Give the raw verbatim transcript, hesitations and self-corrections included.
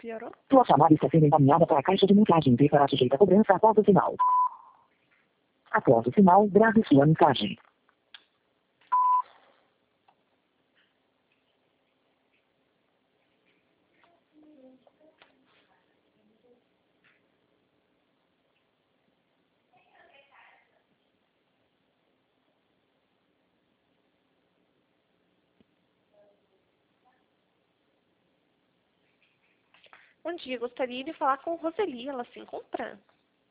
Piorou? Sua chamada está sendo encaminhada para a caixa de mensagem e será sujeita a cobrança após o sinal. Após o sinal, grave sua mensagem. Bom dia, gostaria de falar com Roseli, ela se encontra.